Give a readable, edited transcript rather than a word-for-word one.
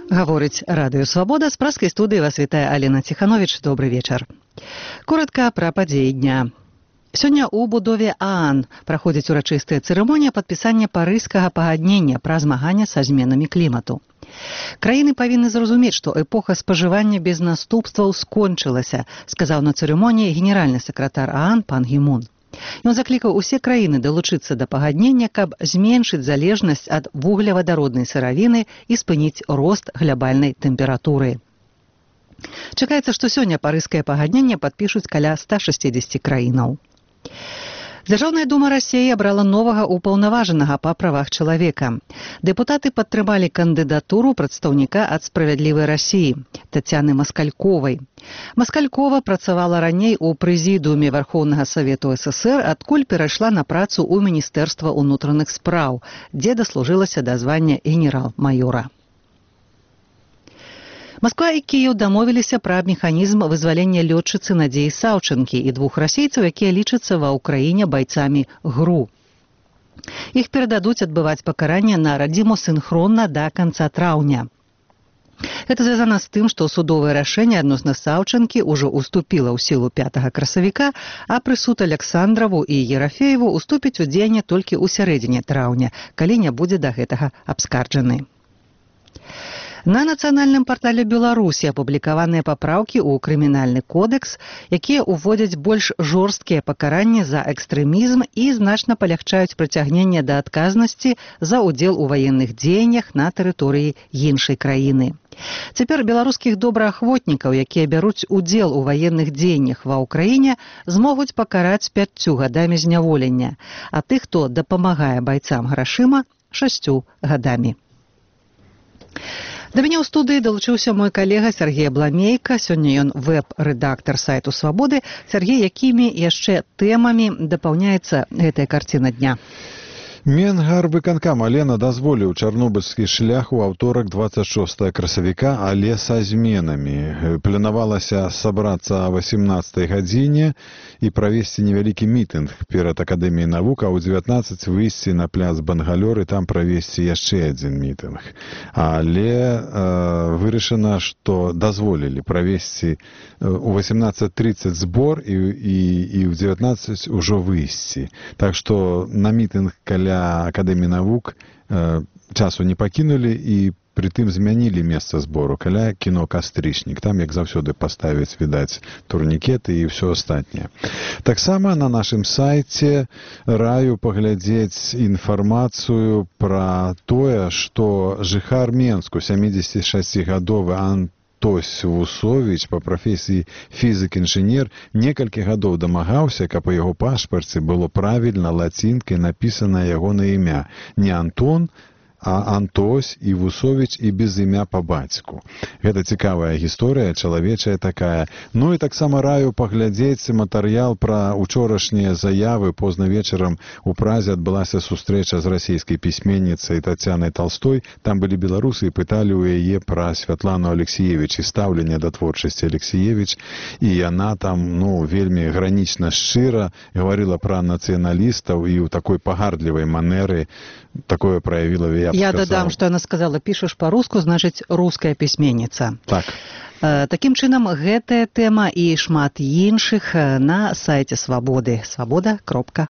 Гаворыць радыё «Свабода». З праскай студыі вас вітае Алена Ціхановіч. Добры вечар. Коратка пра падзеі дня. Сёння ў будове ААН праходзіць урачыстая цырымонія падпісання парыжскага пагаднення пра змаганне са зменамі клімату. Краіны павінны зразумець, што эпоха спажывання без наступстваў скончылася, сказаў на цырымоніі генеральны сакратар ААН пан Гі Мун. Ён заклікаў усе краіны далучыцца да пагаднення, каб зменшыць залежнасць ад вуглевадароднай сыравіны і спыніць рост глябальнай тэмпературы. Чакаецца, што сёння парыжскае пагадненне падпішуць каля 160 краінаў. Дзяржаўная дума Расіі абрала новага ўпаўнаважанага па правах чалавека. Дэпутаты падтрымалі кандыдатуру прадстаўніка ад «Справядлівай Расіі» Тацяны Маскальковай. Маскалькова працавала раней у прэзідыуме Вярхоўнага Савету СССР, адкуль перайшла на працу ў Міністэрства ўнутраных спраў, дзе даслужылася да звання генерал-маёра. Масква і Кіеў дамовіліся пра механізм вызвалення лётчыцы Надзеі Саўчанкі і двух расейцаў, якія лічацца ва ўкраіне байцамі ГРУ. Іх перададуць адбываць пакаранне на радзіму сінхронна да канца траўня. Гэта звязана з тым, што судовае рашэнне адносна Саўчанкі ўжо уступіла ў сілу 5 красавіка, а прысуд Александраву і Ерафееву уступіць у дзеянне толькі ў сярэдзіне траўня, калі не будзе да гэтага абскарджаны. На нацыянальным партале Беларусі апублікаваныя папраўкі ў крымінальны кодэкс, якія ўводзяць больш жорсткія пакаранні за экстрэмізм і значна палягчаюць прыцягненне да адказнасці за ўдзел у ваенных дзеяннях на тэрыторыі іншай краіны. Цяпер беларускіх добраахвотнікаў, якія бяруць удзел у ваенных дзеяннях ва ўкраіне, змогуць пакараць 5 гадамі зняволення, а тых, хто дапамагае байцам грашыма, 6 гадамі. Да мяне ў студыі далучыўся мой калега Сергей Бламейка. Сёння ён вэб-рэдактар сайту «Свабоды». Сергей, якімі яшчэ тэмамі дапаўняецца гэтая карціна дня? Менгарвыканкам Алена дазволіў чарнобыльскі шлях у аўторак 26 красавіка, але са зменамі. Планавалася сабрацца о 18 гадзіне і правесці невялікі мітынг перад Акадэміяй навук, а ў 19 выйсці на пляц Бангалёр і там правесці яшчэ адзін мітынг. Але вырашана, што дазволілі правесці у 18:30 збор і ў 19 ужо выйсці. Так што на мітынг каля Акадэміі навук часу не пакінулі і прытым змянілі месца збору каля кіно «Кастрычнік». Там, як заўсёды, паставяць, відаць, турнікеты і ўсё астатняе. Таксама на нашым сайце раю паглядзець інфармацыю пра тое, што жыхар Менску, 76-гадовы Антось Вусовіч, па прафесіі фізік-інжынер, некалькі гадоў дамагаўся, каб у яго пашпарце было правільна лацінкай напісана ягонае імя. Не Антон, а Антось і Вусовіч і без імя па бацьку. Гэта цікавая гісторыя, чалавечая такая. Ну і таксама раю паглядзець матэрыял пра учорашнія заявы. Позна вечарам у Празе адбылася сустрэча з расійскай пісьменніцай Тацянай Талстой. Там былі беларусы і пыталі ў яе пра Святлану Алексіевіч і стаўленне да творчасці Алексіевіч. І яна там, вельмі гранічна шчыра гаварыла пра нацыяналістаў і ў такой пагардлівай манеры такое праявіла. Я дадам, што яна сказала, пішаш па-руску, значыць, руская пісьменніца. Так. Такім чынам, гэтая тэма і шмат іншых на сайце «Свабоды» свабода.ру.